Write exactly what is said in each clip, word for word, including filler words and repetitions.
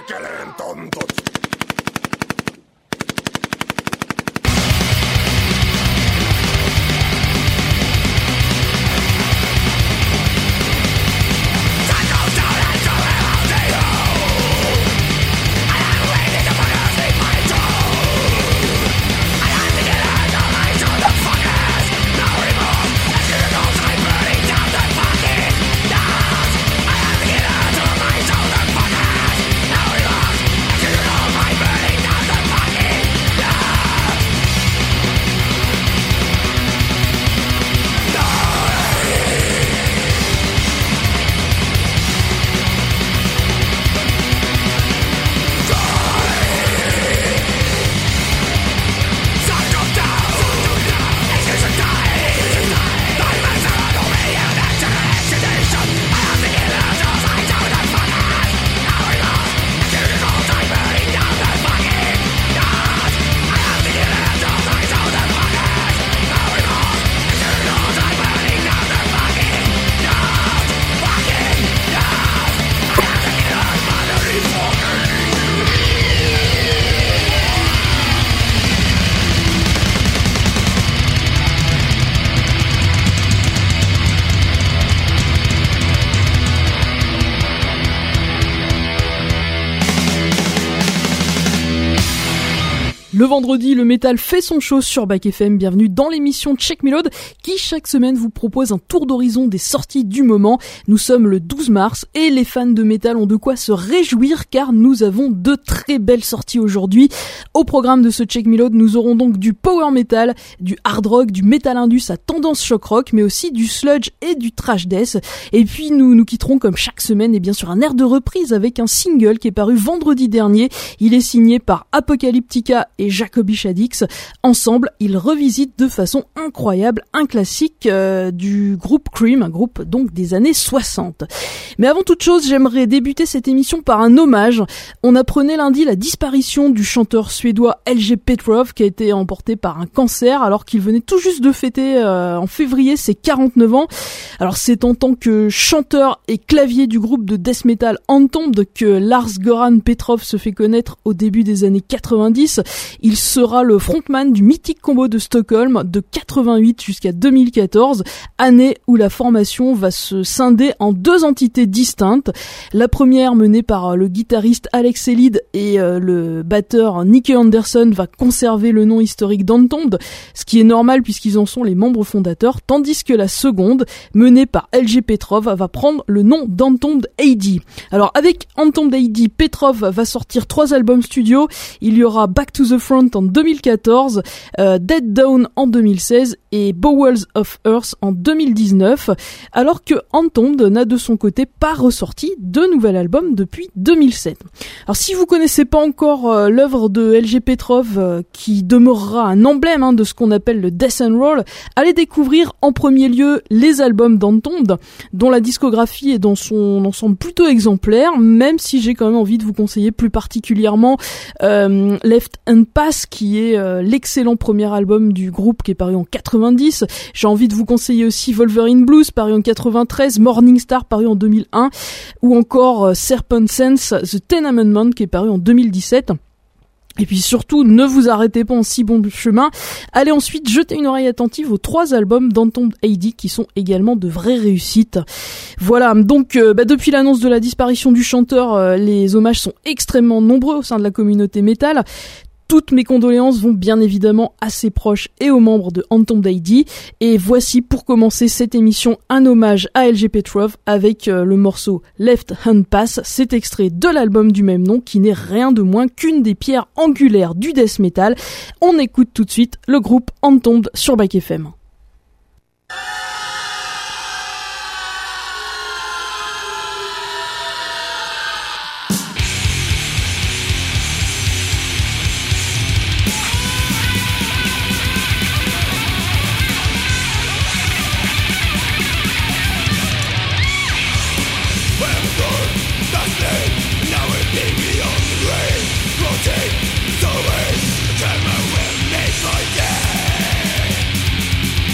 perkeleen tontut. Le vendredi, le métal fait son show sur Back F M. Bienvenue dans l'émission Check Melode qui chaque semaine vous propose un tour d'horizon des sorties du moment. Nous sommes le douze mars et les fans de métal ont de quoi se réjouir car nous avons de très belles sorties aujourd'hui. Au programme de ce Check Melode, nous aurons donc du power metal, du hard rock, du metal indus à tendance shock rock, mais aussi du sludge et du thrash death. Et puis nous nous quitterons comme chaque semaine et bien sûr un air de reprise avec un single qui est paru vendredi dernier. Il est signé par Apocalyptica et Jacoby Shaddix. Ensemble, ils revisitent de façon incroyable un classique euh, du groupe Cream, un groupe donc des années soixante. Mais avant toute chose, j'aimerais débuter cette émission par un hommage. On apprenait lundi la disparition du chanteur suédois L J Petrov qui a été emporté par un cancer alors qu'il venait tout juste de fêter euh, en février ses quarante-neuf ans. Alors c'est en tant que chanteur et clavier du groupe de death metal Entombed que Lars-Göran Petrov se fait connaître au début des années quatre-vingt-dix. Il sera le frontman du mythique combo de Stockholm de quatre-vingt-huit jusqu'à deux mille quatorze, année où la formation va se scinder en deux entités distinctes. La première, menée par le guitariste Alex Elid et euh, le batteur Nicky Anderson, va conserver le nom historique d'Entombed, ce qui est normal puisqu'ils en sont les membres fondateurs, tandis que la seconde, menée par L J Petrov, va prendre le nom d'Entombed A D. Alors avec Entombed A D, Petrov va sortir trois albums studio. Il y aura Back to the Front en deux mille quatorze, euh, Dead Down en deux mille seize et Bowels of Earth en deux mille dix-neuf, alors que Entombed n'a de son côté pas ressorti de nouvel album depuis deux mille sept. Alors si vous connaissez pas encore euh, l'œuvre de L J Petrov, euh, qui demeurera un emblème hein, de ce qu'on appelle le Death and Roll, allez découvrir en premier lieu les albums d'Entombed, dont la discographie est dans son ensemble plutôt exemplaire, même si j'ai quand même envie de vous conseiller plus particulièrement euh, Left and Pass, qui est euh, l'excellent premier album du groupe qui est paru en quatre-vingt-dix. J'ai envie de vous conseiller aussi Wolverine Blues, paru en quatre-vingt-treize, Morning Star, paru en deux mille un, ou encore euh, Serpent Sense, The Ten Amendment, qui est paru en deux mille dix-sept. Et puis surtout, ne vous arrêtez pas en si bon chemin. Allez ensuite jeter une oreille attentive aux trois albums d'Entombed A D qui sont également de vraies réussites. Voilà, donc euh, bah, depuis l'annonce de la disparition du chanteur, euh, les hommages sont extrêmement nombreux au sein de la communauté métal. Toutes mes condoléances vont bien évidemment à ses proches et aux membres de Entombed A D. Et voici pour commencer cette émission un hommage à L J Petrov avec euh, le morceau Left Hand Pass. C'est extrait de l'album du même nom qui n'est rien de moins qu'une des pierres angulaires du death metal. On écoute tout de suite le groupe Entombed sur Back F M. So we turn my will make my day.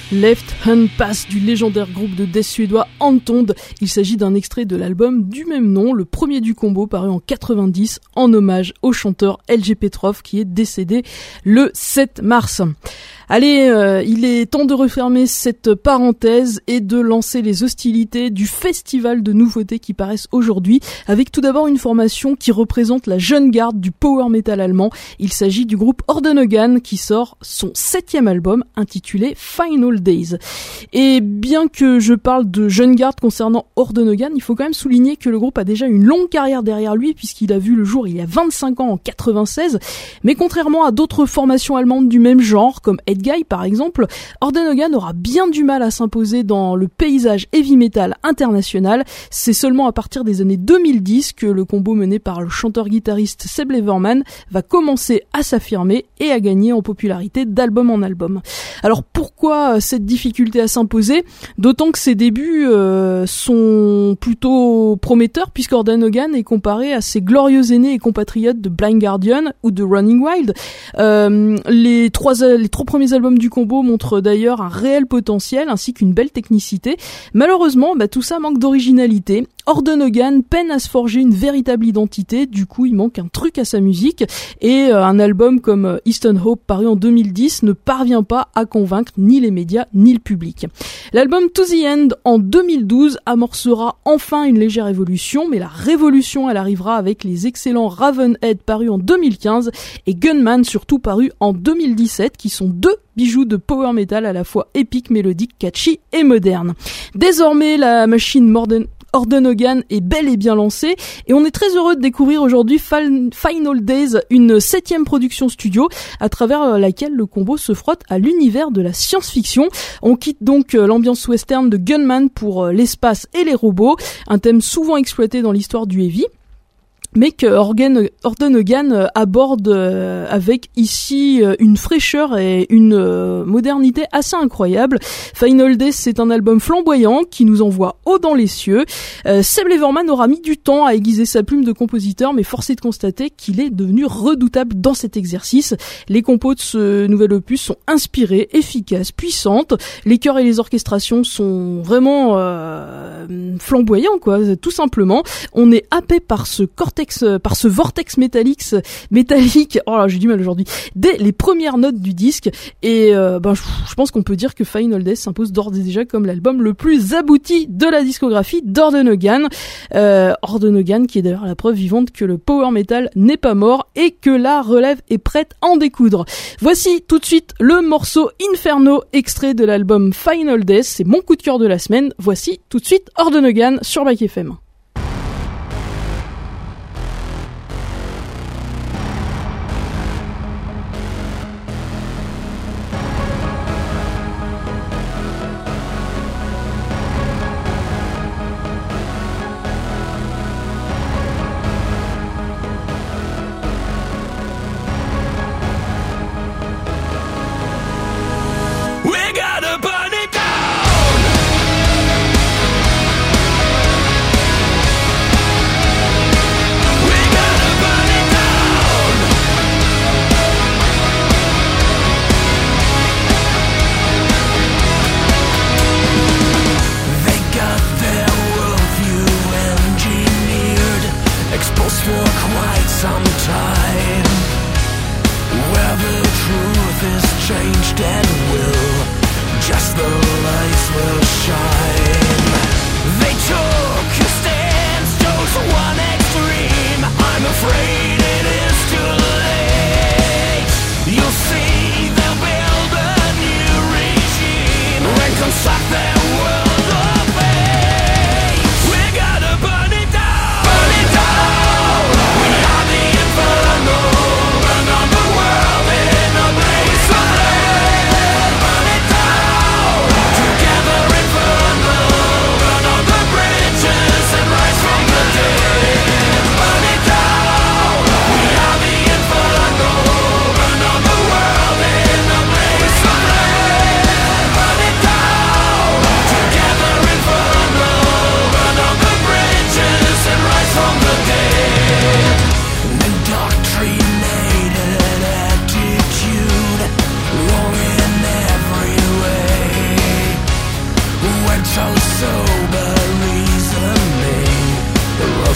Left Hand Pass du légendaire groupe de death suédois Entombed. Il s'agit d'un extrait de l'album du même nom, le premier du combo, paru en quatre-vingt-dix, en hommage au chanteur L G Petrov qui est décédé le sept mars. Allez, euh, il est temps de refermer cette parenthèse et de lancer les hostilités du festival de nouveautés qui paraissent aujourd'hui, avec tout d'abord une formation qui représente la jeune garde du power metal allemand. Il s'agit du groupe Ordenogan qui sort son septième album intitulé Final Days. Et bien que je parle de jeune garde concernant Ordenogan, il faut quand même souligner que le groupe a déjà une longue carrière derrière lui puisqu'il a vu le jour il y a vingt-cinq ans en quatre-vingt-seize, mais contrairement à d'autres formations allemandes du même genre comme Guy par exemple, Ordenogan aura bien du mal à s'imposer dans le paysage heavy metal international. C'est seulement à partir des années deux mille dix que le combo mené par le chanteur-guitariste Seb Leverman va commencer à s'affirmer et à gagner en popularité d'album en album. Alors pourquoi cette difficulté à s'imposer ? D'autant que ses débuts euh, sont plutôt prometteurs puisque Ordenogan est comparé à ses glorieux aînés et compatriotes de Blind Guardian ou de Running Wild. Euh, les trois les trois premiers albums du combo montrent d'ailleurs un réel potentiel ainsi qu'une belle technicité. Malheureusement, bah, tout ça manque d'originalité. Ordenogan peine à se forger une véritable identité, du coup il manque un truc à sa musique et euh, un album comme euh, Eastern Hope paru en deux mille dix ne parvient pas à convaincre ni les médias ni le public. L'album To The End en deux mille douze amorcera enfin une légère évolution, mais la révolution elle arrivera avec les excellents Ravenhead paru en deux mille quinze et Gunman surtout paru en deux mille dix-sept qui sont deux bijoux de power metal à la fois épique, mélodique, catchy et moderne. Désormais la machine moderne Ordenogan est bel et bien lancé et on est très heureux de découvrir aujourd'hui Final Days, une septième production studio à travers laquelle le combo se frotte à l'univers de la science-fiction. On quitte donc l'ambiance western de Gunman pour l'espace et les robots, un thème souvent exploité dans l'histoire du heavy, mais que Ordenogan aborde avec ici une fraîcheur et une modernité assez incroyable. Final Days, c'est un album flamboyant qui nous envoie haut dans les cieux. Euh, Seb Leverman aura mis du temps à aiguiser sa plume de compositeur, mais force est de constater qu'il est devenu redoutable dans cet exercice. Les compos de ce nouvel opus sont inspirées, efficaces, puissantes. Les chœurs et les orchestrations sont vraiment euh, flamboyants, quoi, tout simplement. On est happé par ce cortex par ce vortex métallique, métallique, oh là j'ai du mal aujourd'hui, dès les premières notes du disque et euh, ben, je, je pense qu'on peut dire que Final Days s'impose d'ores et déjà comme l'album le plus abouti de la discographie d'Ordenogan. Euh, Ordenogan qui est d'ailleurs la preuve vivante que le power metal n'est pas mort et que la relève est prête à en découdre. Voici tout de suite le morceau Inferno, extrait de l'album Final Days, c'est mon coup de cœur de la semaine. Voici tout de suite Ordenogan sur Bike F M. Together inferno, burn on the bridge.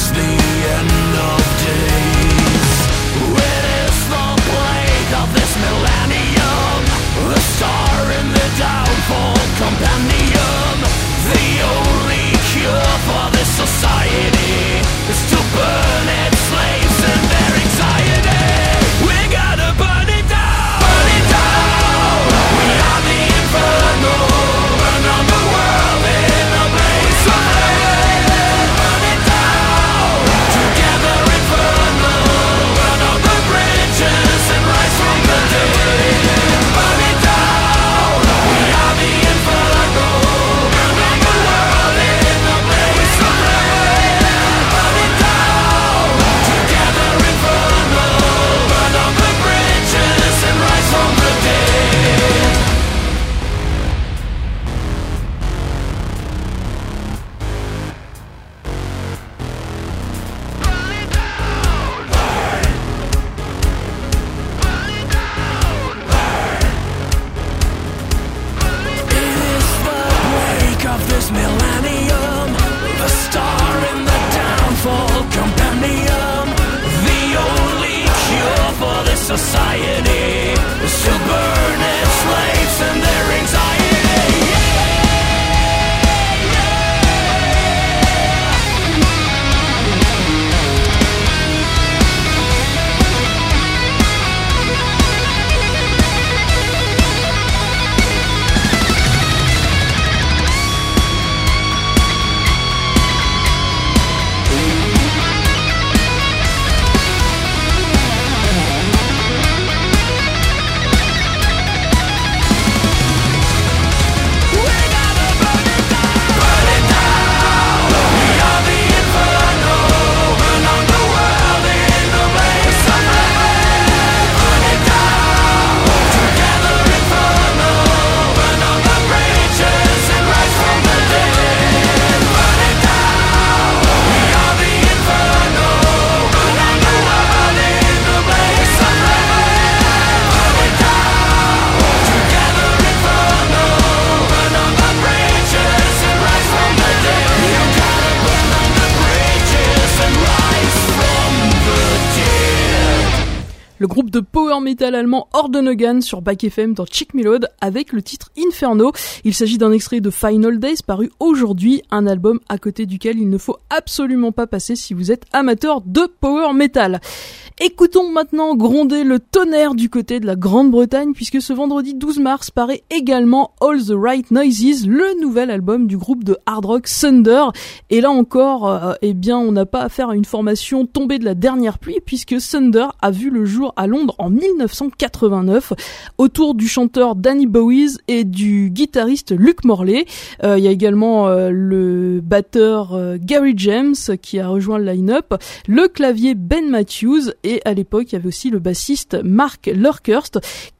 Le groupe de power metal allemand Ordnungen sur Back F M dans Chick Melode avec le titre Inferno. Il s'agit d'un extrait de Final Days paru aujourd'hui, un album à côté duquel il ne faut absolument pas passer si vous êtes amateur de power metal. Écoutons maintenant gronder le tonnerre du côté de la Grande-Bretagne puisque ce vendredi douze mars paraît également All the Right Noises, le nouvel album du groupe de hard rock Thunder. Et là encore, euh, eh bien, on n'a pas affaire à une formation tombée de la dernière pluie puisque Thunder a vu le jour à Londres en dix-neuf cent quatre-vingt-neuf autour du chanteur Danny Bowes et du guitariste Luke Morley. Euh, il y a également euh, le batteur euh, Gary James qui a rejoint le line-up, le clavier Ben Matthews et à l'époque il y avait aussi le bassiste Mark Lurkhurst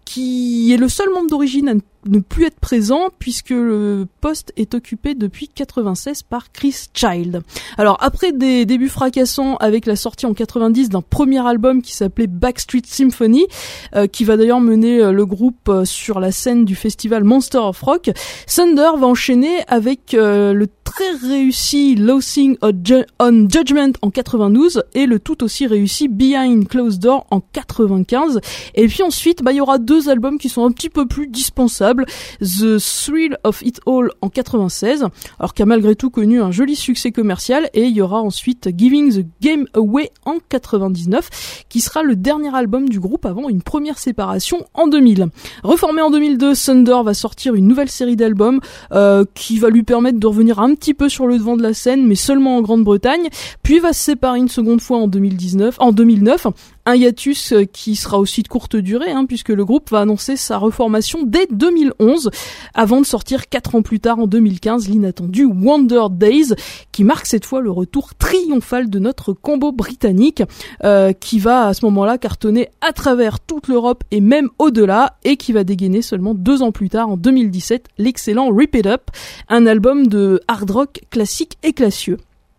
qui est le seul membre d'origine à ne plus être présent puisque le poste est occupé depuis quatre-vingt-seize par Chris Child. Alors après des débuts fracassants avec la sortie en quatre-vingt-dix d'un premier album qui s'appelait Backstreet Symphony, euh, qui va d'ailleurs mener euh, le groupe euh, sur la scène du festival Monster of Rock, Thunder va enchaîner avec euh, le très réussi Loathing on Judgment en quatre-vingt-douze et le tout aussi réussi Behind Closed Door en quatre-vingt-quinze. Et puis ensuite, bah, il y aura deux albums qui sont un petit peu plus dispensables. The Thrill of It All en quatre-vingt-seize, alors qui a malgré tout connu un joli succès commercial, et il y aura ensuite Giving the Game Away en quatre-vingt-dix-neuf, qui sera le dernier album du groupe avant une première séparation en deux mille. Reformé en deux mille deux, Thunder va sortir une nouvelle série d'albums euh, qui va lui permettre de revenir un petit peu sur le devant de la scène, mais seulement en Grande-Bretagne, puis va se séparer une seconde fois en deux mille dix-neuf, en deux mille neuf, un hiatus qui sera aussi de courte durée, hein, puisque le groupe va annoncer sa reformation dès deux mille onze, avant de sortir quatre ans plus tard, en deux mille quinze, l'inattendu Wonder Days, qui marque cette fois le retour triomphal de notre combo britannique, euh, qui va à ce moment-là cartonner à travers toute l'Europe et même au-delà, et qui va dégainer seulement deux ans plus tard, en deux mille dix-sept, l'excellent Rip It Up, un album de hard rock classique et classieux.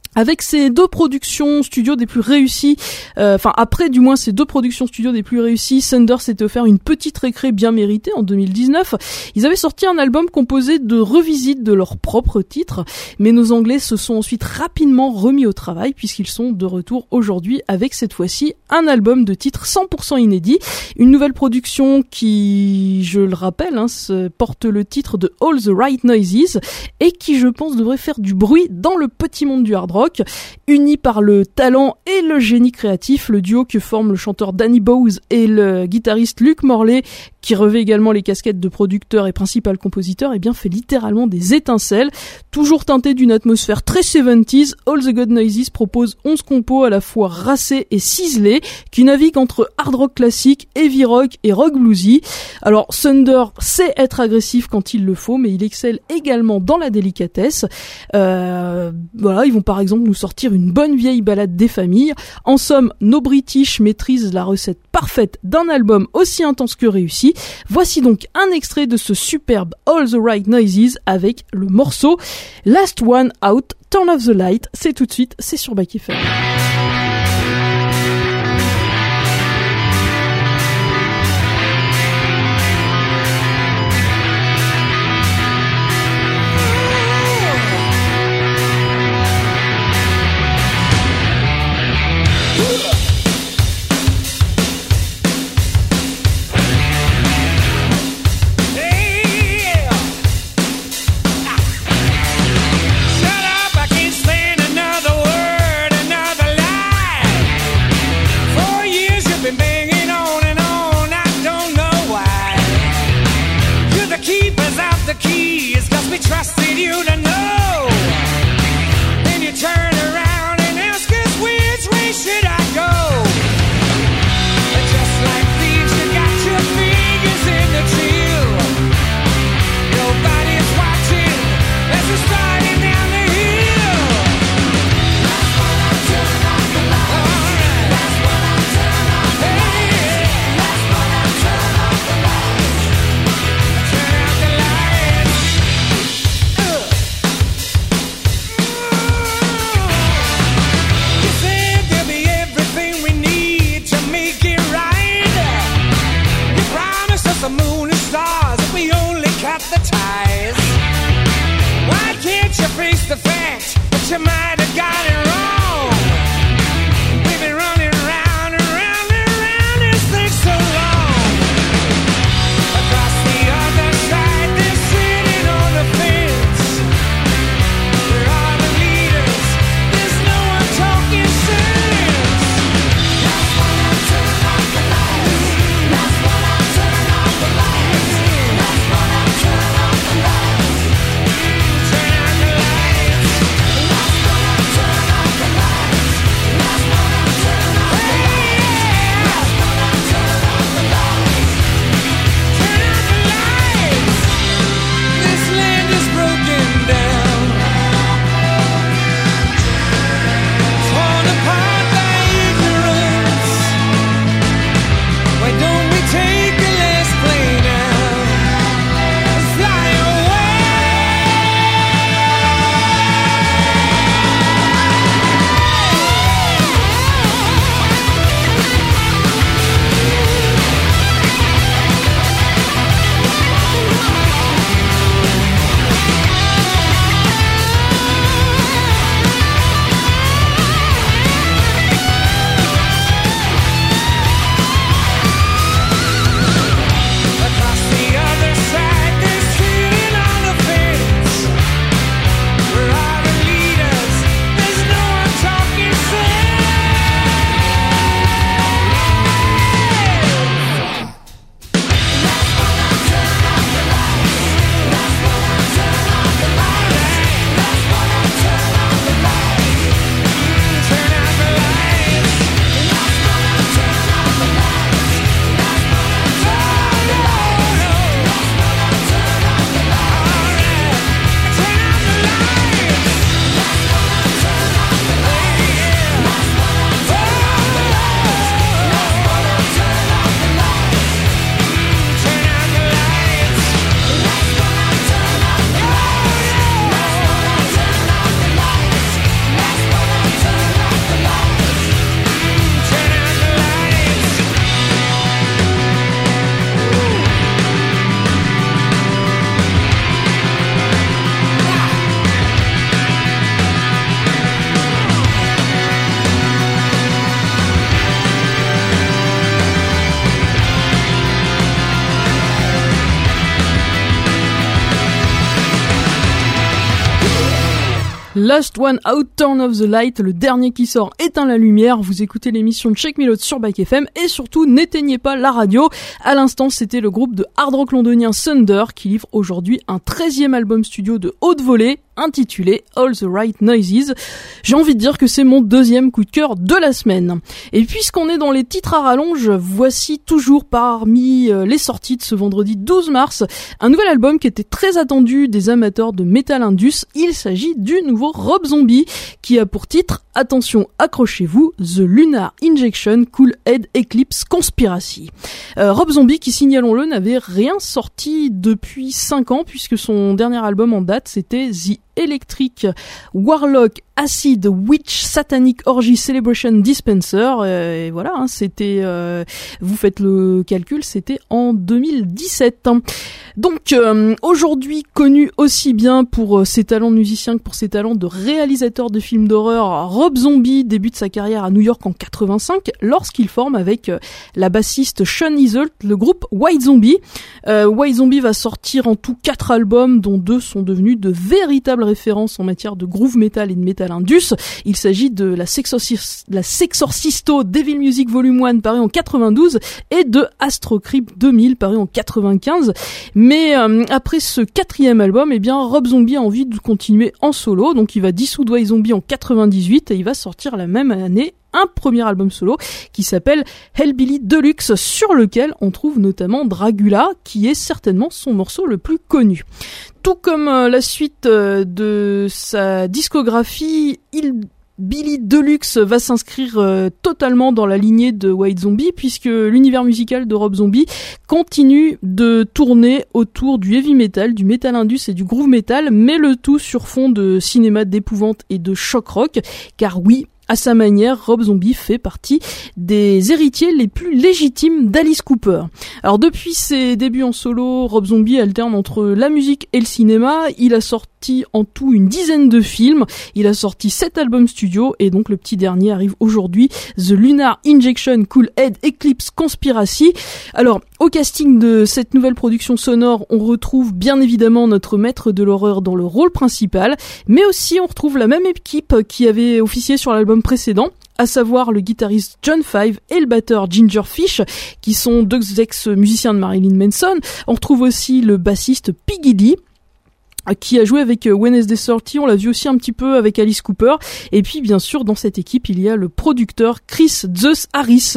Avec ces deux productions studio des plus réussies, euh, enfin après du moins ces deux productions studio des plus réussies, Thunder s'était offert une petite récré bien méritée en deux mille dix-neuf. Ils avaient sorti un album composé de revisites de leurs propres titres, mais nos Anglais se sont ensuite rapidement remis au travail puisqu'ils sont de retour aujourd'hui avec cette fois-ci un album de titres cent pour cent inédit, une nouvelle production qui, je le rappelle, hein, porte le titre de All the Right Noises et qui, je pense, devrait faire du bruit dans le petit monde du hard rock. Uni par le talent et le génie créatif, le duo que forment le chanteur Danny Bowes et le guitariste Luke Morley, qui revêt également les casquettes de producteur et principal compositeur, eh bien fait littéralement des étincelles. Toujours teinté d'une atmosphère très soixante-dix, All the God Noises propose onze compos à la fois racés et ciselés, qui naviguent entre hard rock classique, heavy rock et rock bluesy. Alors Thunder sait être agressif quand il le faut, mais il excelle également dans la délicatesse. Euh, voilà, ils vont par exemple nous sortir une bonne vieille balade des familles. En somme, nos British maîtrisent la recette parfaite d'un album aussi intense que réussi. Voici donc un extrait de ce superbe All the Right Noises avec le morceau Last One Out, Turn Off the Light. C'est tout de suite, c'est sur Back F M. Last one Last One Out, Turn Off the Light, le dernier qui sort, éteint la lumière. Vous écoutez l'émission Check Me Load sur Bike F M et surtout n'éteignez pas la radio. À l'instant, c'était le groupe de hard rock londonien Thunder qui livre aujourd'hui un treizième album studio de haute volée intitulé All the Right Noises. J'ai envie de dire que c'est mon deuxième coup de cœur de la semaine. Et puisqu'on est dans les titres à rallonge, voici toujours parmi les sorties de ce vendredi douze mars, un nouvel album qui était très attendu des amateurs de metal indus. Il s'agit du nouveau Rob Zombie qui a pour titre, attention, accrochez-vous, The Lunar Injection Cool Head Eclipse Conspiracy. Euh, Rob Zombie qui, signalons-le, n'avait rien sorti depuis cinq ans puisque son dernier album en date c'était The Electric Warlock Acid Witch Satanic Orgy Celebration Dispenser, euh, et voilà, hein, c'était, euh, vous faites le calcul, c'était en deux mille dix-sept. Donc euh, aujourd'hui connu aussi bien pour euh, ses talents de musicien que pour ses talents de réalisateur de films d'horreur, Rob Zombie débute sa carrière à New York en quatre-vingt-cinq lorsqu'il forme avec euh, la bassiste Sean Isolt le groupe White Zombie. Euh, White Zombie va sortir en tout quatre albums dont deux sont devenus de véritables références en matière de groove metal et de metal indus. Il s'agit de la, Sexorcis- la Sexorcisto Devil Music Volume un paru en quatre-vingt-douze et de Astro Creep deux mille paru en quatre-vingt-quinze. Mais euh, après ce quatrième album, eh bien Rob Zombie a envie de continuer en solo, donc il va dissoudre White Zombie en quatre-vingt-dix-huit et il va sortir la même année un premier album solo qui s'appelle Hellbilly Deluxe, sur lequel on trouve notamment Dragula, qui est certainement son morceau le plus connu. Tout comme euh, la suite euh, de sa discographie, il Billy Deluxe va s'inscrire euh, totalement dans la lignée de White Zombie puisque l'univers musical de Rob Zombie continue de tourner autour du heavy metal, du metal indus et du groove metal, mais le tout sur fond de cinéma d'épouvante et de shock rock, car oui, à sa manière, Rob Zombie fait partie des héritiers les plus légitimes d'Alice Cooper. Alors depuis ses débuts en solo, Rob Zombie alterne entre la musique et le cinéma. Il a sorti en tout une dizaine de films. Il a sorti sept albums studio et donc le petit dernier arrive aujourd'hui, The Lunar Injection Cool Head Eclipse Conspiracy. Alors au casting de cette nouvelle production sonore, on retrouve bien évidemment notre maître de l'horreur dans le rôle principal, mais aussi on retrouve la même équipe qui avait officié sur l'album précédent, à savoir le guitariste John Five et le batteur Ginger Fish, qui sont deux ex-musiciens de Marilyn Manson. On retrouve aussi le bassiste Piggy Lee, qui a joué avec Wednesday thirty, on l'a vu aussi un petit peu avec Alice Cooper, et puis bien sûr dans cette équipe il y a le producteur Chris Zeus Harris,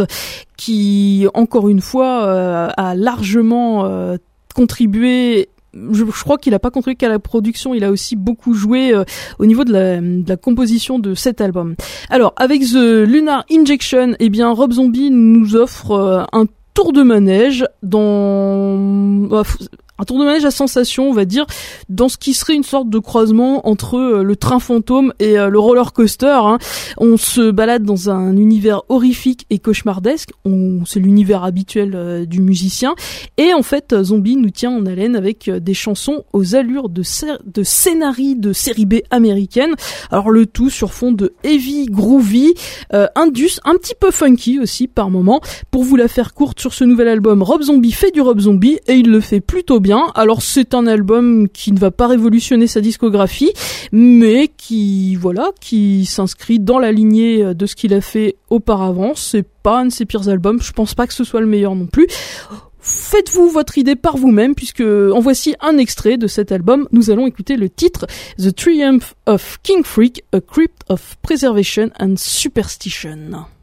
qui encore une fois euh, a largement euh, contribué. Je, je crois qu'il a pas contribué qu'à la production, il a aussi beaucoup joué euh, au niveau de la, de la composition de cet album. Alors, avec The Lunar Injection, eh bien, Rob Zombie nous offre euh, un tour de manège dans... Euh, un tour de manège à sensation, on va dire, dans ce qui serait une sorte de croisement entre euh, le train fantôme et euh, le roller coaster. Hein. On se balade dans un univers horrifique et cauchemardesque. On, c'est l'univers habituel euh, du musicien. Et en fait, Zombie nous tient en haleine avec euh, des chansons aux allures de, ser- de scénarii de série B américaine. Alors le tout sur fond de heavy, groovy, euh, indus, un petit peu funky aussi par moment. Pour vous la faire courte, sur ce nouvel album, Rob Zombie fait du Rob Zombie et il le fait plutôt bien. Alors c'est un album qui ne va pas révolutionner sa discographie, mais qui voilà, qui s'inscrit dans la lignée de ce qu'il a fait auparavant. C'est pas un de ses pires albums, je pense pas que ce soit le meilleur non plus. Faites-vous votre idée par vous-même, puisque en voici un extrait de cet album. Nous allons écouter le titre The Triumph of King Freak, A Crypt of Preservation and Superstition.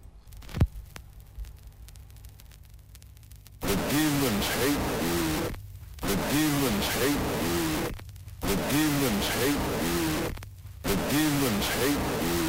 The demons hate you. The demons hate you. The demons hate you. The demons hate you.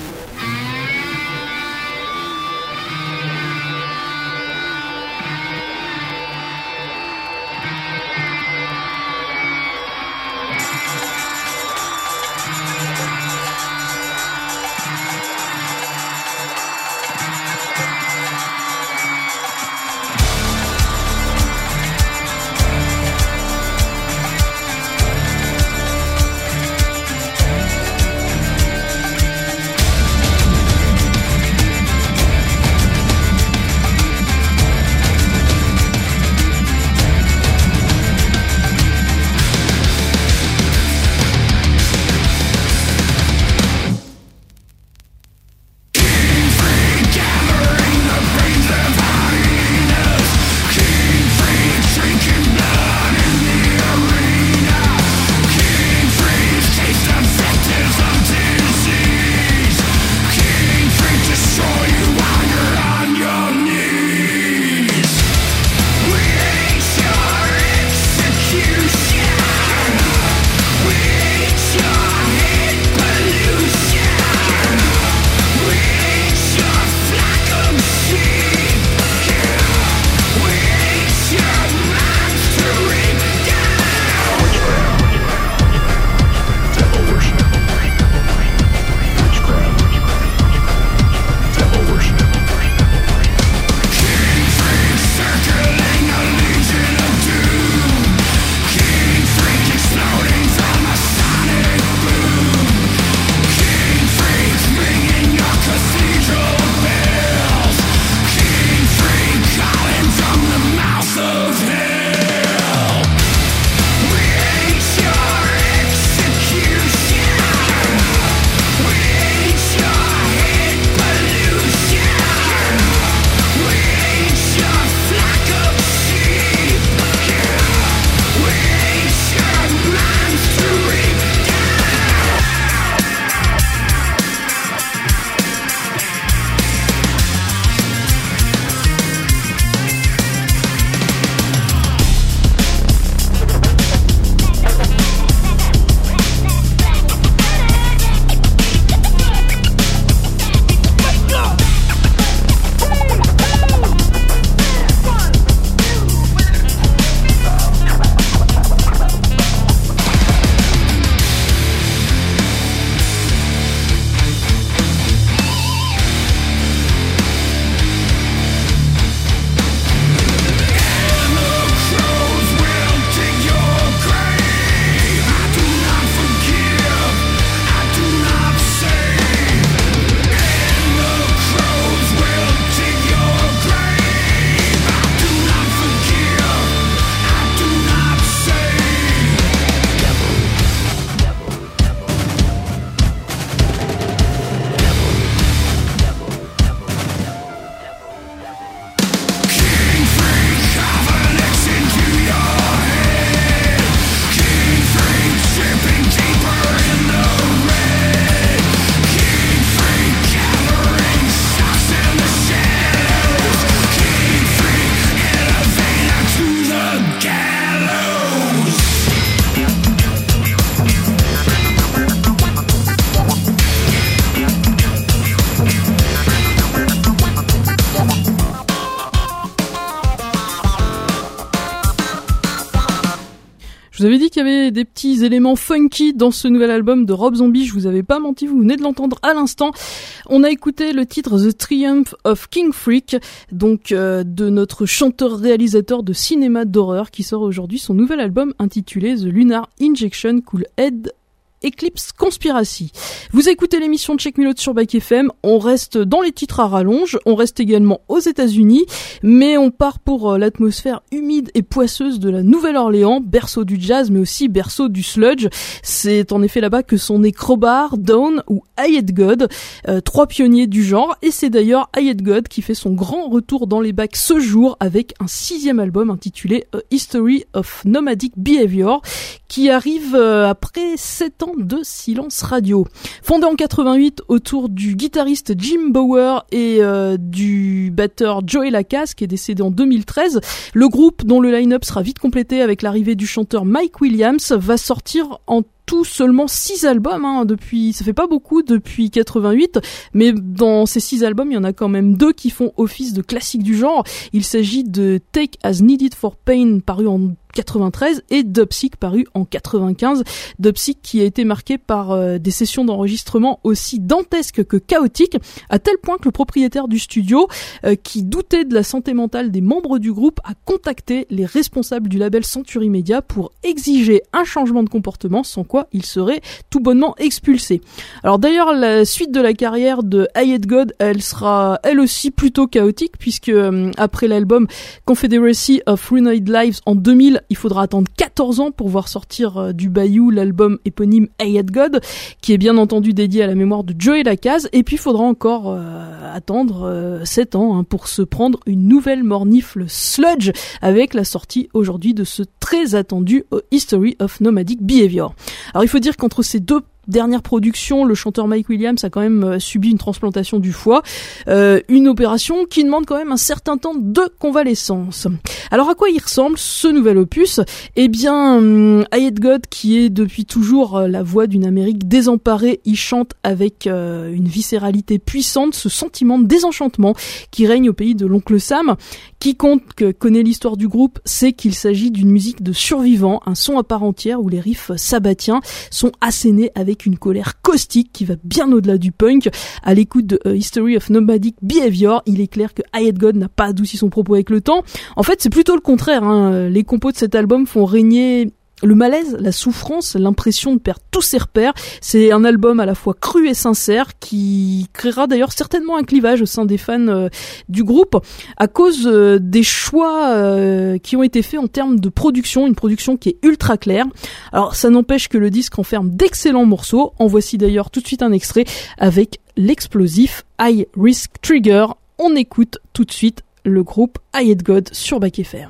Je vous avais dit qu'il y avait des petits éléments funky dans ce nouvel album de Rob Zombie, je vous avais pas menti, vous venez de l'entendre à l'instant. On a écouté le titre The Triumph of King Freak, donc euh, de notre chanteur-réalisateur de cinéma d'horreur qui sort aujourd'hui son nouvel album intitulé The Lunar Injection Cool Head Eclipse Conspiracy. Vous écoutez l'émission de Check Me Load sur Back F M, on reste dans les titres à rallonge, on reste également aux États-Unis, mais on part pour l'atmosphère humide et poisseuse de la Nouvelle-Orléans, berceau du jazz mais aussi berceau du sludge. C'est en effet là-bas que sont nés Crowbar, Dawn ou Hired God, euh, trois pionniers du genre, et c'est d'ailleurs Hired God qui fait son grand retour dans les bacs ce jour avec un sixième album intitulé A History of Nomadic Behavior qui arrive euh, après sept ans de silence radio. Fondé en quatre-vingt-huit autour du guitariste Jim Bower et euh, du batteur Joey Lacasse qui est décédé en deux mille treize, le groupe dont le line-up sera vite complété avec l'arrivée du chanteur Mike Williams va sortir en tout seulement six albums, hein, depuis, ça fait pas beaucoup depuis quatre-vingt-huit, mais dans ces six albums, il y en a quand même deux qui font office de classiques du genre. Il s'agit de Take As Needed for Pain, paru en quatre-vingt-treize, et Dubsic, paru en quatre-vingt-quinze. Dubsic qui a été marqué par euh, des sessions d'enregistrement aussi dantesques que chaotiques, à tel point que le propriétaire du studio, euh, qui doutait de la santé mentale des membres du groupe, a contacté les responsables du label Century Media pour exiger un changement de comportement, sans quoi il serait tout bonnement expulsé. Alors d'ailleurs, la suite de la carrière de Hired God, elle sera elle aussi plutôt chaotique, puisque euh, après l'album Confederacy of Ruined Lives en deux mille, il faudra attendre quatorze ans pour voir sortir euh, du Bayou l'album éponyme Hired God, qui est bien entendu dédié à la mémoire de Joey Lacasse, et puis il faudra encore euh, attendre euh, sept ans hein, pour se prendre une nouvelle mornifle sludge avec la sortie aujourd'hui de ce très attendu A History of Nomadic Behavior. Alors il faut dire qu'entre ces deux dernière production, le chanteur Mike Williams a quand même euh, subi une transplantation du foie, euh, une opération qui demande quand même un certain temps de convalescence. Alors à quoi il ressemble ce nouvel opus ? Eh bien, hum, Hired God, qui est depuis toujours euh, la voix d'une Amérique désemparée, il chante avec euh, une viscéralité puissante, ce sentiment de désenchantement qui règne au pays de l'oncle Sam. Quiconque connaît l'histoire du groupe sait qu'il s'agit d'une musique de survivants, un son à part entière où les riffs sabbatiens sont assénés avec une colère caustique qui va bien au-delà du punk. À l'écoute de A History of Nomadic Behavior, il est clair que Hired God n'a pas adouci son propos avec le temps. En fait, c'est plutôt le contraire, hein. Les compos de cet album font régner le malaise, la souffrance, l'impression de perdre tous ses repères. C'est un album à la fois cru et sincère qui créera d'ailleurs certainement un clivage au sein des fans euh, du groupe à cause euh, des choix euh, qui ont été faits en termes de production, une production qui est ultra claire. Alors ça n'empêche que le disque renferme d'excellents morceaux. En voici d'ailleurs tout de suite un extrait avec l'explosif High Risk Trigger. On écoute tout de suite le groupe Hired God sur Back F M.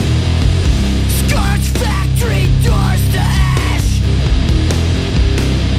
Factory doors to ash.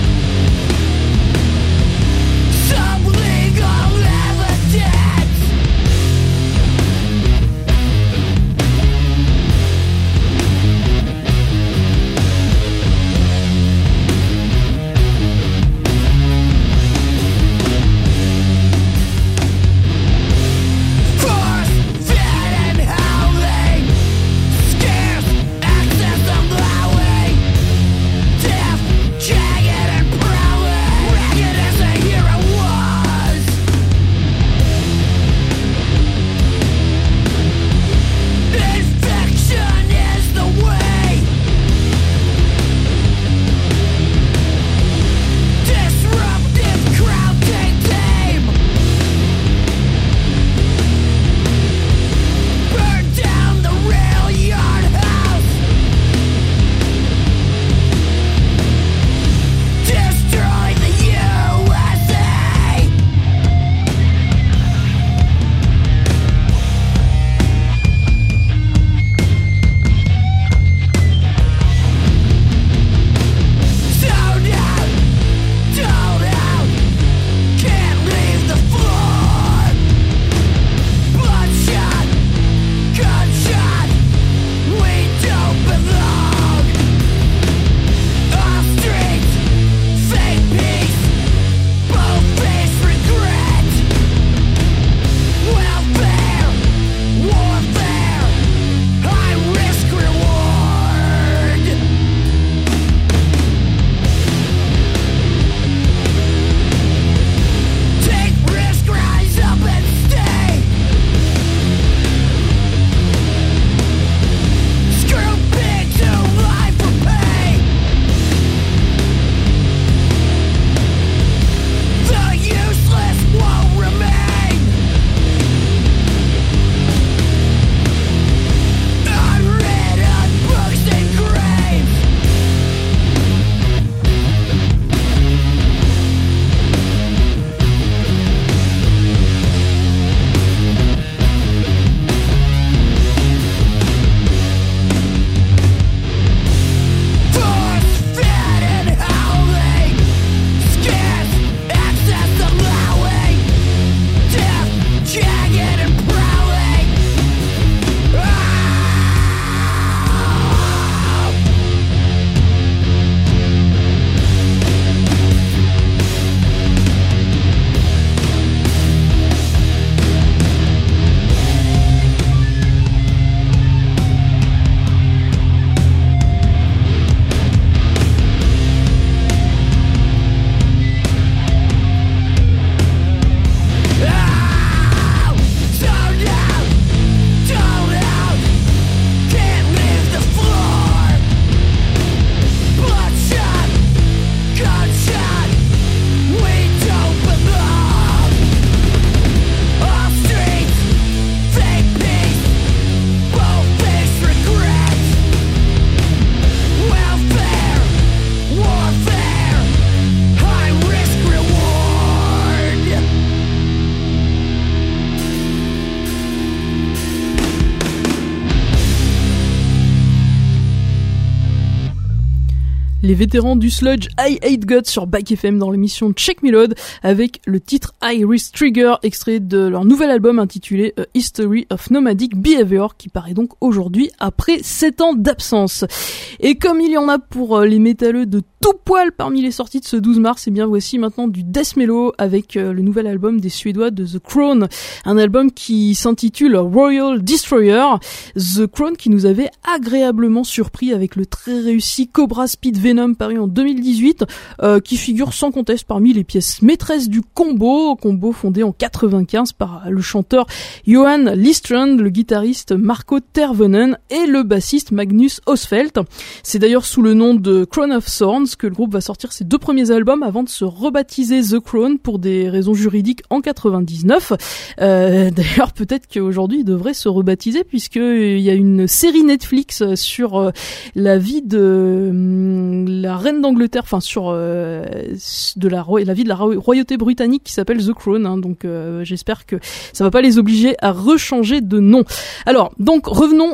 Les vétérans du sludge I Hate Guts sur Bike F M dans l'émission Check Me Load avec le titre Iris Trigger, extrait de leur nouvel album intitulé A History of Nomadic Behavior qui paraît donc aujourd'hui après sept ans d'absence. Et comme il y en a pour les métalleux de tout poil parmi les sorties de ce douze mars, et bien voici maintenant du death mellow avec le nouvel album des Suédois de The Crown, un album qui s'intitule Royal Destroyer. The Crown qui nous avait agréablement surpris avec le très réussi Cobra Speed Venom paru en deux mille dix-huit, euh, qui figure sans conteste parmi les pièces maîtresses du combo, combo fondé en quatre-vingt-quinze par le chanteur Johan Listrand, le guitariste Marco Tervonen et le bassiste Magnus Osfeldt. C'est d'ailleurs sous le nom de Crown of Thorns que le groupe va sortir ses deux premiers albums avant de se rebaptiser The Crown pour des raisons juridiques en quatre-vingt-dix-neuf. Euh, d'ailleurs, peut-être qu'aujourd'hui il devrait se rebaptiser puisqu'il y a une série Netflix sur euh, la vie de euh, la reine d'Angleterre, enfin sur euh, de la, la vie de la royauté britannique qui s'appelle The Crown. Hein, donc euh, j'espère que ça va pas les obliger à rechanger de nom. Alors donc revenons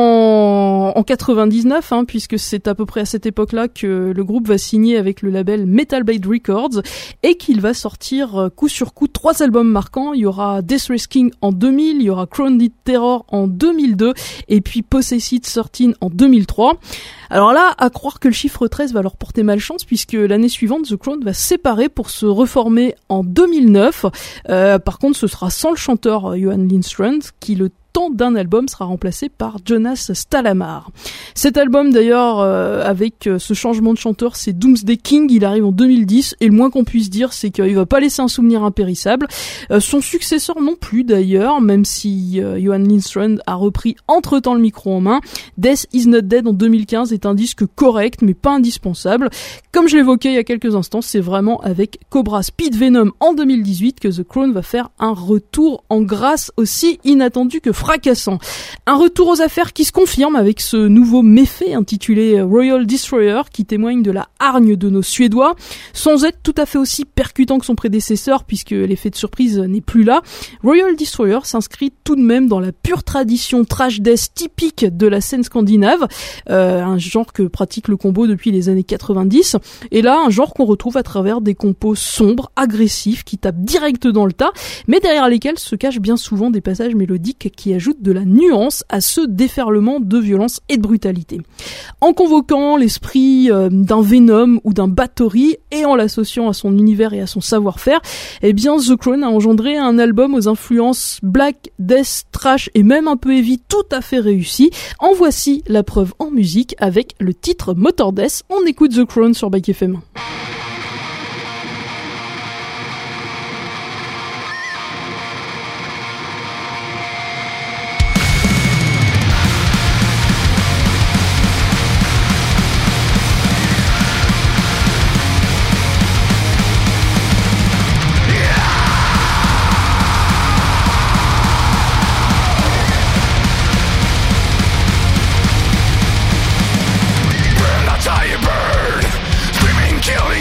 En, en quatre-vingt-dix-neuf, hein, puisque c'est à peu près à cette époque-là que le groupe va signer avec le label Metal Blade Records et qu'il va sortir coup sur coup trois albums marquants. Il y aura Death Race King en deux mille, il y aura Crowned Terror en deux mille deux et puis Possessed treize en deux mille trois. Alors là, à croire que le chiffre treize va leur porter malchance puisque l'année suivante, The Crown va se séparer pour se reformer en deux mille neuf. Euh, par contre, ce sera sans le chanteur Johan Listrand qui le temps d'un album sera remplacé par Jonas Stalamar. Cet album d'ailleurs euh, avec euh, ce changement de chanteur, c'est Doomsday King, il arrive en deux mille dix et le moins qu'on puisse dire c'est qu'il va pas laisser un souvenir impérissable. Euh, son successeur non plus d'ailleurs, même si euh, Johan Listrand a repris entre-temps le micro en main. Death Is Not Dead en deux mille quinze est un disque correct mais pas indispensable. Comme je l'évoquais il y a quelques instants, c'est vraiment avec Cobra Speed Venom en deux mille dix-huit que The Crown va faire un retour en grâce aussi inattendu que fracassant. Un retour aux affaires qui se confirme avec ce nouveau méfait intitulé Royal Destroyer qui témoigne de la hargne de nos Suédois, sans être tout à fait aussi percutant que son prédécesseur puisque l'effet de surprise n'est plus là. Royal Destroyer s'inscrit tout de même dans la pure tradition trash death typique de la scène scandinave, euh, un genre que pratique le combo depuis les années quatre-vingt-dix, et là un genre qu'on retrouve à travers des compos sombres, agressifs, qui tapent direct dans le tas, mais derrière lesquels se cachent bien souvent des passages mélodiques qui ajoute de la nuance à ce déferlement de violence et de brutalité. En convoquant l'esprit euh, d'un Venom ou d'un Bathory et en l'associant à son univers et à son savoir-faire, eh bien The Crown a engendré un album aux influences black, death, trash et même un peu heavy tout à fait réussi. En voici la preuve en musique avec le titre Motor Death. On écoute The Crown sur Bike F M. Killing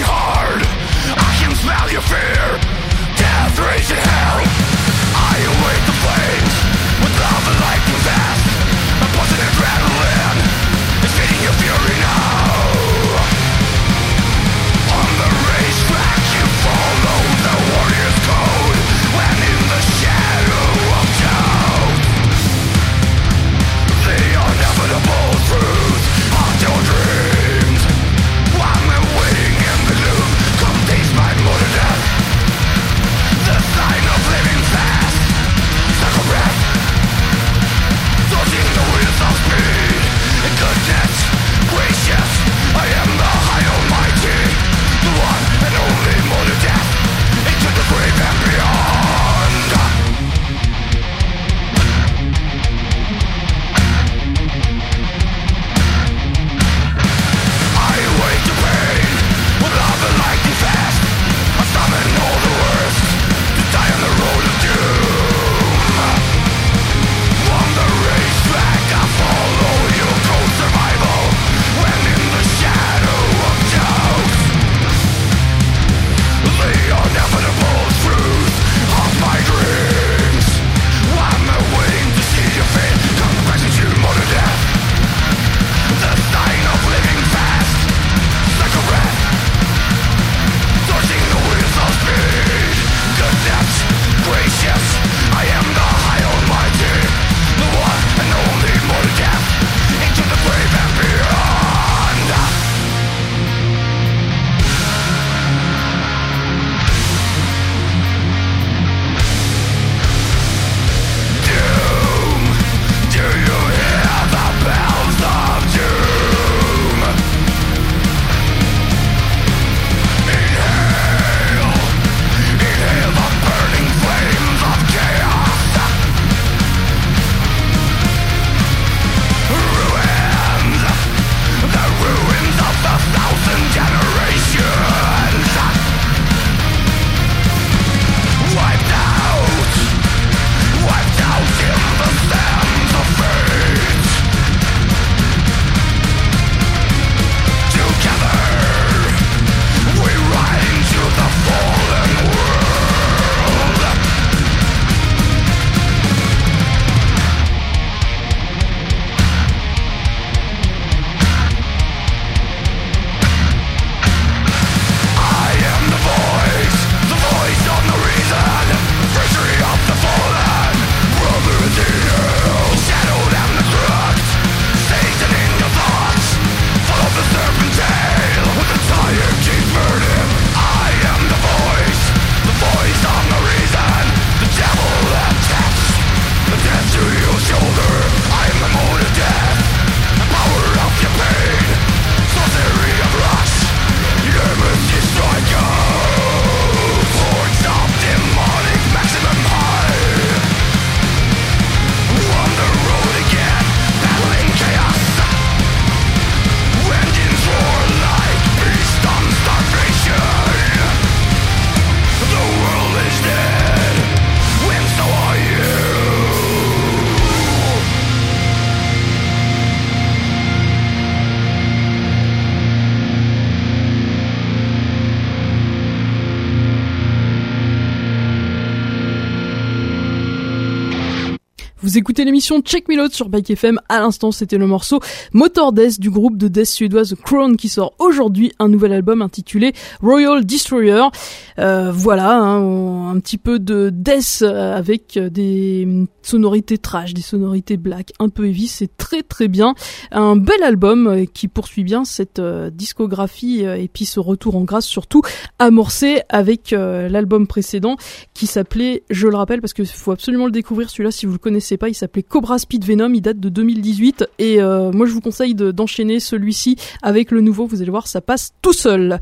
Vous écoutez l'émission Check Me Load sur Bike F M. À l'instant, c'était le morceau Motor Death du groupe de death suédoise Crown qui sort aujourd'hui un nouvel album intitulé Royal Destroyer. Euh, voilà, hein, un petit peu de death avec des sonorités trash, des sonorités black, un peu heavy. C'est très très bien. Un bel album qui poursuit bien cette euh, discographie euh, et puis ce retour en grâce surtout amorcé avec euh, l'album précédent qui s'appelait, je le rappelle parce que faut absolument le découvrir celui-là si vous le connaissez pas, il s'appelait Cobra Speed Venom, il date de deux mille dix-huit et euh, moi je vous conseille de, d'enchaîner celui-ci avec le nouveau, vous allez voir ça passe tout seul.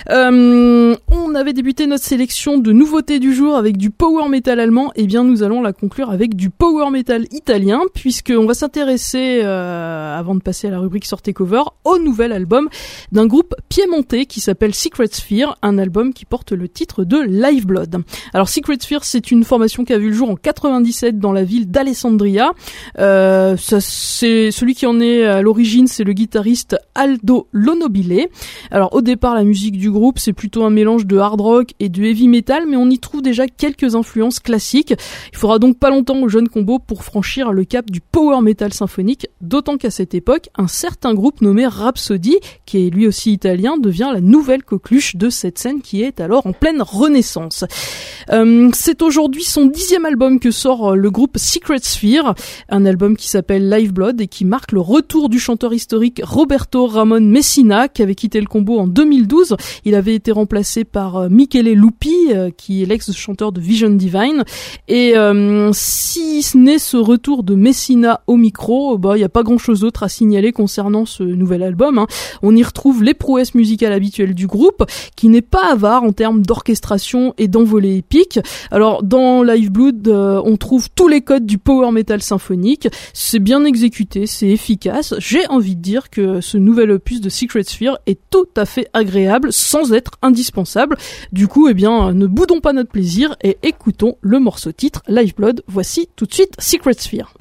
Euh, on avait débuté notre sélection de nouveautés du jour avec du power metal allemand, et bien nous allons la conclure avec du power metal italien puisqu'on va s'intéresser euh, avant de passer à la rubrique Sortez Cover au nouvel album d'un groupe piémontais qui s'appelle Secret Sphere, un album qui porte le titre de Live Blood. Alors Secret Sphere, c'est une formation qui a vu le jour en quatre-vingt-dix-sept dans la ville d'Alessandria. Euh, ça, c'est celui qui en est à l'origine, c'est le guitariste Aldo Lonobile. Alors au départ, la musique du groupe, c'est plutôt un mélange de hard rock et de heavy metal, mais on y trouve déjà quelques influences classiques. Il faudra donc pas longtemps au jeune combo pour franchir le cap du power metal symphonique, d'autant qu'à cette époque, un certain groupe nommé Rhapsody, qui est lui aussi italien, devient la nouvelle coqueluche de cette scène qui est alors en pleine renaissance. Euh, c'est aujourd'hui son dixième album que sort le groupe Secret Sphere, un album qui s'appelle Live Blood et qui marque le retour du chanteur historique Roberto Ramon Messina, qui avait quitté le combo en deux mille douze. Il avait été remplacé par Michele Lupi, euh, qui est l'ex-chanteur de Vision Divine. Et euh, si ce n'est ce retour de Messina au micro, bah il y a pas grand-chose d'autre à signaler concernant ce nouvel album. Hein. On y retrouve les prouesses musicales habituelles du groupe, qui n'est pas avare en termes d'orchestration et d'envolée épique. Alors dans Live Blood, euh, on trouve tous les codes du power metal symphonique. C'est bien exécuté, c'est efficace. J'ai envie de dire que ce nouvel opus de Secret Sphere est tout à fait agréable sans être indispensable. Du coup, eh bien, ne boudons pas notre plaisir et écoutons le morceau titre Live Blood. Voici tout de suite Secret Sphere.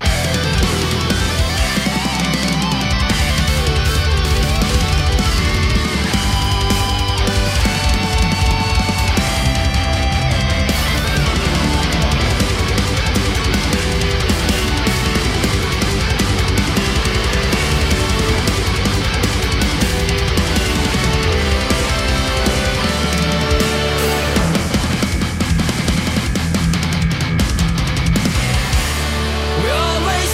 We always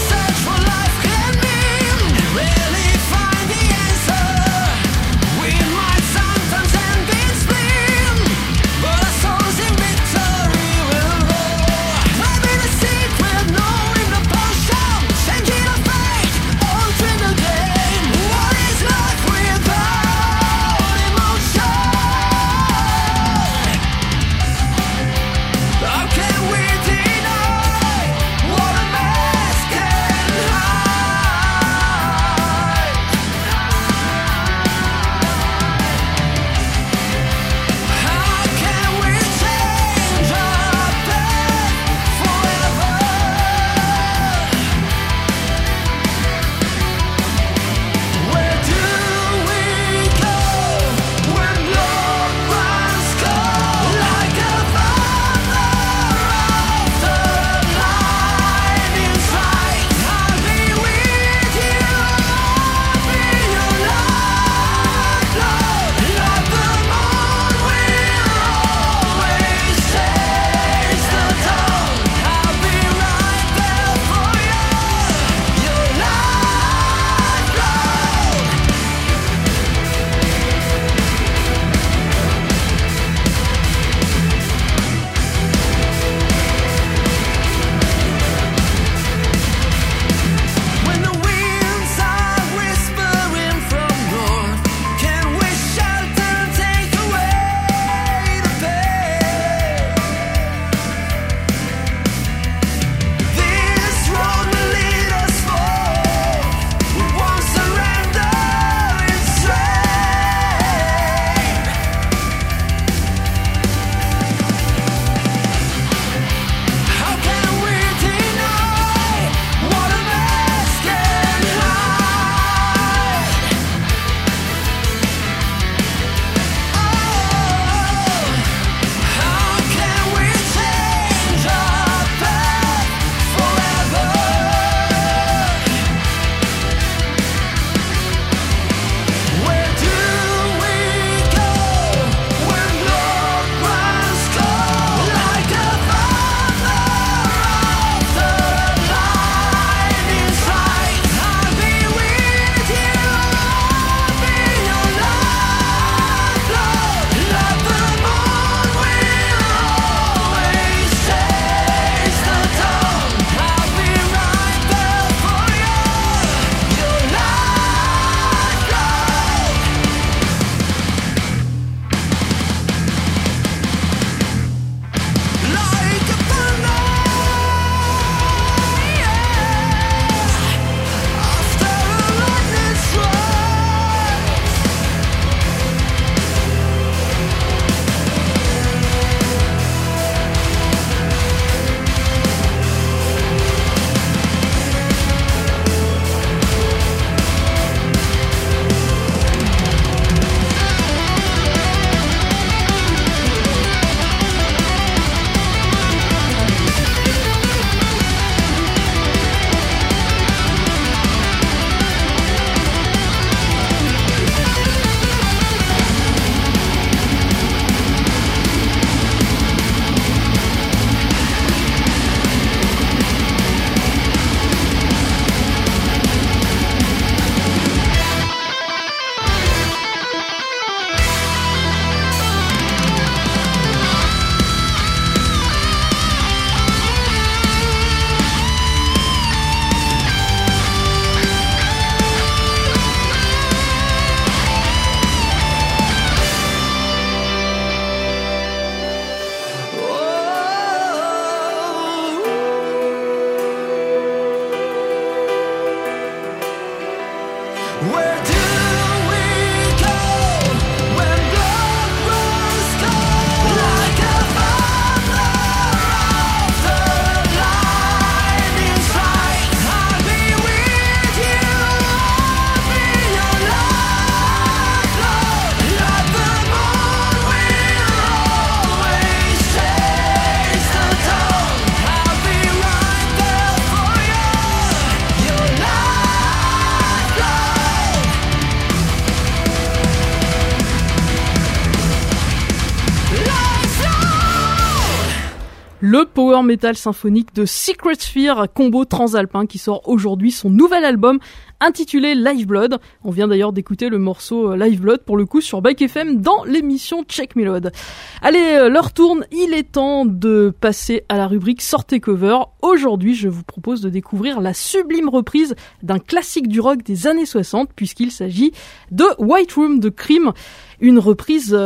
le power metal symphonique de Secret Sphere, combo transalpin qui sort aujourd'hui son nouvel album intitulé Lifeblood. On vient d'ailleurs d'écouter le morceau Lifeblood pour le coup sur Bike F M dans l'émission Check Melod. Allez, l'heure tourne, il est temps de passer à la rubrique Sortez Cover. Aujourd'hui, je vous propose de découvrir la sublime reprise d'un classique du rock des années soixante puisqu'il s'agit de White Room de Cream. Une reprise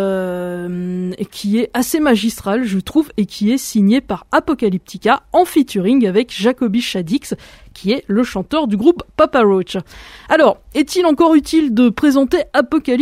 euh, qui est assez magistrale, je trouve, et qui est signée par Apocalyptica en featuring avec Jacoby Shaddix, qui est le chanteur du groupe Papa Roach. Alors, est-il encore utile de présenter Apocalyptica ?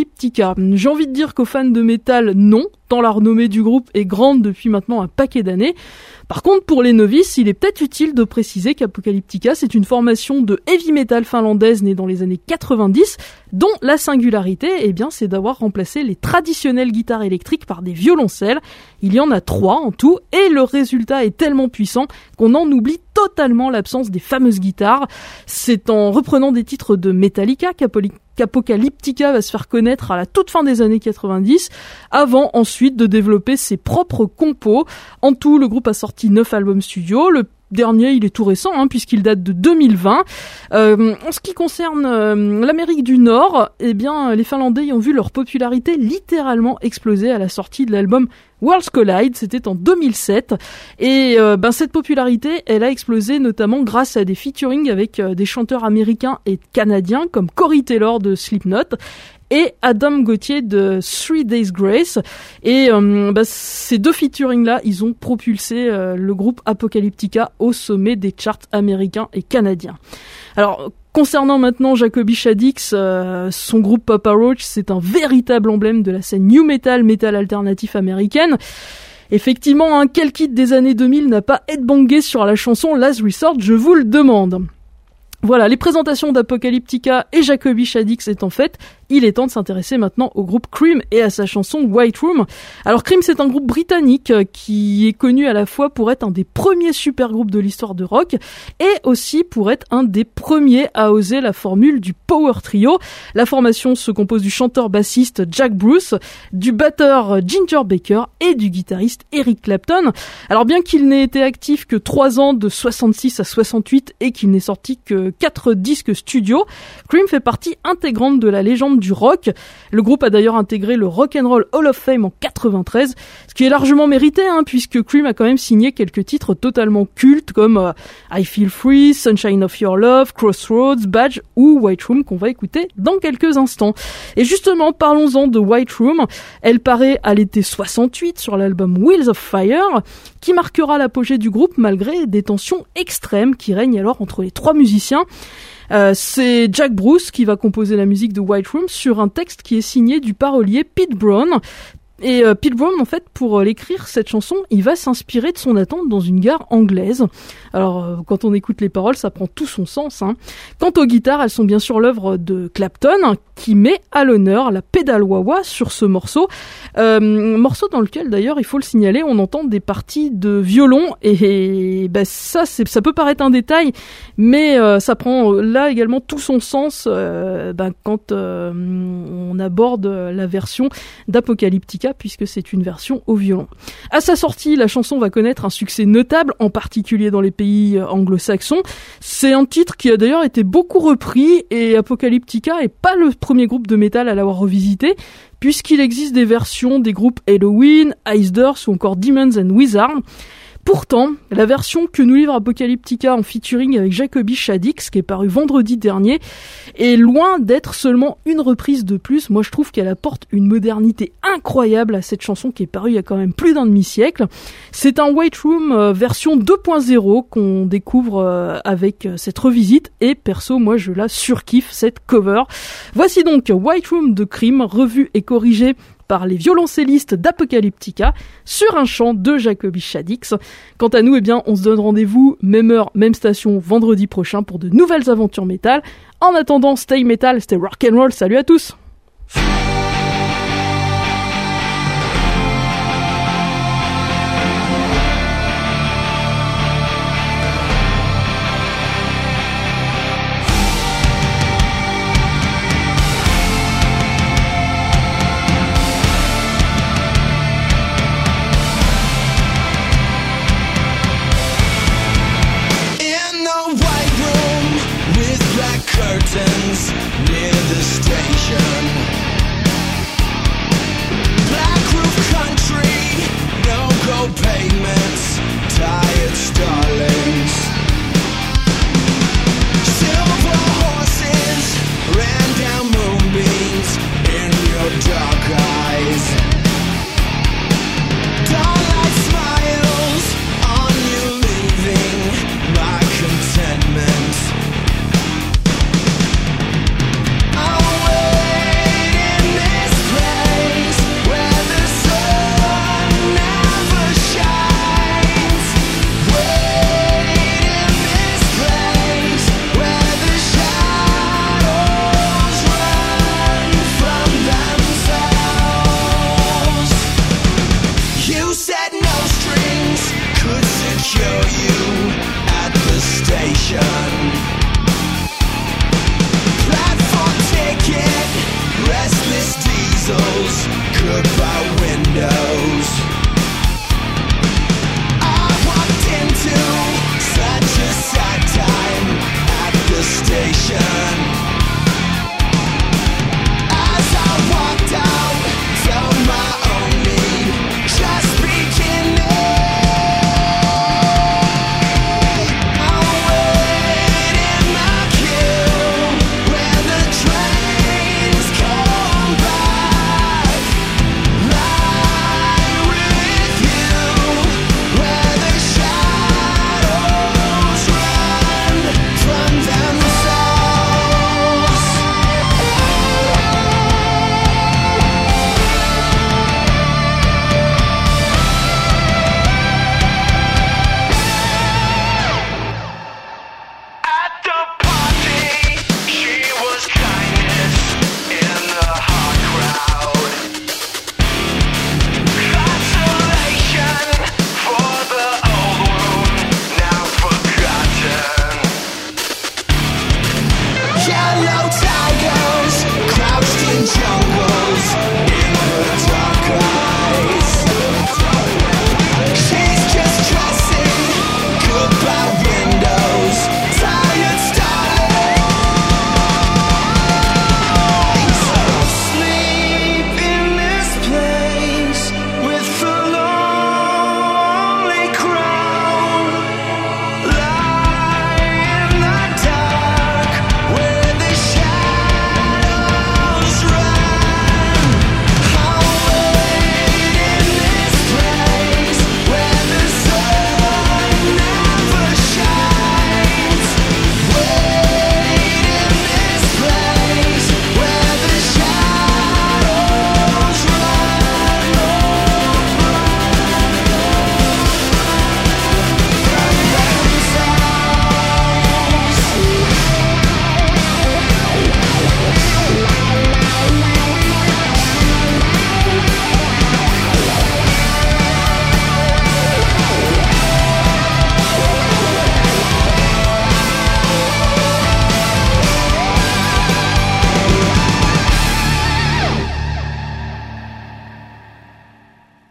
J'ai envie de dire qu'aux fans de métal, non, tant la renommée du groupe est grande depuis maintenant un paquet d'années. Par contre, pour les novices, il est peut-être utile de préciser qu'Apocalyptica, c'est une formation de heavy metal finlandaise née dans les années quatre-vingt-dix, dont la singularité, eh bien, c'est d'avoir remplacé les traditionnelles guitares électriques par des violoncelles. Il y en a trois en tout, et le résultat est tellement puissant qu'on en oublie totalement l'absence des fameuses guitares. C'est en reprenant des titres de Metallica qu'Apocalyptica va se faire connaître à la toute fin des années quatre-vingt-dix, avant ensuite de développer ses propres compos. En tout, le groupe a sorti neuf albums studio. Le dernier, il est tout récent, hein, puisqu'il date de deux mille vingt. Euh, en ce qui concerne euh, l'Amérique du Nord, eh bien, les Finlandais y ont vu leur popularité littéralement exploser à la sortie de l'album Worlds Collide, c'était en deux mille sept, et euh, ben cette popularité, elle a explosé notamment grâce à des featuring avec euh, des chanteurs américains et canadiens comme Corey Taylor de Slipknot et Adam Gauthier de Three Days Grace. Et euh, bah, ces deux featuring-là, ils ont propulsé euh, le groupe Apocalyptica au sommet des charts américains et canadiens. Alors, concernant maintenant Jacoby Shaddix, euh, son groupe Papa Roach, c'est un véritable emblème de la scène new metal, metal alternatif américaine. Effectivement, hein, quel kit des années deux mille n'a pas headbangé sur la chanson Last Resort, je vous le demande. Voilà, les présentations d'Apocalyptica et Jacoby Shaddix étant faites, il est temps de s'intéresser maintenant au groupe Cream et à sa chanson White Room. Alors Cream, c'est un groupe britannique qui est connu à la fois pour être un des premiers super groupes de l'histoire de rock et aussi pour être un des premiers à oser la formule du power trio. La formation se compose du chanteur-bassiste Jack Bruce, du batteur Ginger Baker et du guitariste Eric Clapton. Alors bien qu'il n'ait été actif que trois ans de soixante-six à soixante-huit et qu'il n'ait sorti que quatre disques studio, Cream fait partie intégrante de la légende du rock. Le groupe a d'ailleurs intégré le Rock and Roll Hall of Fame en quatre-vingt-treize, ce qui est largement mérité, hein, puisque Cream a quand même signé quelques titres totalement cultes comme euh, I Feel Free, Sunshine of Your Love, Crossroads, Badge ou White Room qu'on va écouter dans quelques instants. Et justement, parlons-en de White Room. Elle paraît à l'été soixante-huit sur l'album Wheels of Fire, qui marquera l'apogée du groupe malgré des tensions extrêmes qui règnent alors entre les trois musiciens. Euh, c'est Jack Bruce qui va composer la musique de White Room sur un texte qui est signé du parolier Pete Brown. Et euh, Pete Brown, en fait, pour euh, l'écrire, cette chanson, il va s'inspirer de son attente dans une gare anglaise. Alors, euh, quand on écoute les paroles, ça prend tout son sens, hein. Quant aux guitares, elles sont bien sûr l'œuvre de Clapton, qui met à l'honneur la pédale wah-wah sur ce morceau. Euh, morceau dans lequel, d'ailleurs, il faut le signaler, on entend des parties de violon, et, et bah, ça, c'est, ça peut paraître un détail, mais euh, ça prend euh, là également tout son sens euh, bah, quand euh, on aborde la version d'Apocalyptica, puisque c'est une version au violon. À sa sortie, la chanson va connaître un succès notable, en particulier dans les pays anglo-saxons. C'est un titre qui a d'ailleurs été beaucoup repris, et Apocalyptica est pas le premier groupe de métal à l'avoir revisité, puisqu'il existe des versions des groupes Halloween, Icedurs ou encore Demons and Wizards. Pourtant, la version que nous livre Apocalyptica en featuring avec Jacoby Shaddix, qui est paru vendredi dernier, est loin d'être seulement une reprise de plus. Moi, je trouve qu'elle apporte une modernité incroyable à cette chanson qui est parue il y a quand même plus d'un demi-siècle. C'est un White Room euh, version deux point zéro qu'on découvre euh, avec euh, cette revisite, et perso, moi, je la surkiffe, cette cover. Voici donc White Room de Cream, revue et corrigée par les violoncellistes d'Apocalyptica sur un chant de Jacoby Shaddix. Quant à nous, eh bien, on se donne rendez-vous même heure, même station vendredi prochain pour de nouvelles aventures métal. En attendant, stay metal, stay rock'n'roll. Salut à tous. whistles, goodbye window.